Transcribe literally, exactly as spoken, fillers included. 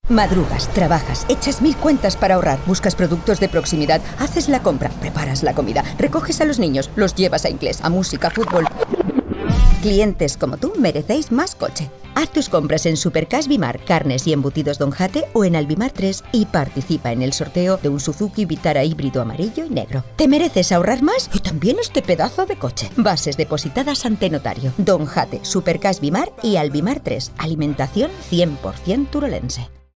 Madrugas, trabajas, echas mil cuentas para ahorrar, buscas productos de proximidad, haces la compra, preparas la comida, recoges a los niños, los llevas a inglés, a música, fútbol. Clientes como tú merecéis más coche. Haz tus compras en Supercash Bimar, carnes y embutidos Don Jate o en Albimar tres y participa en el sorteo de un Suzuki Vitara híbrido amarillo y negro. Te mereces ahorrar más y también este pedazo de coche. Bases depositadas ante notario. Don Jate, Supercash Bimar y Albimar tres. Alimentación cien por ciento turolense.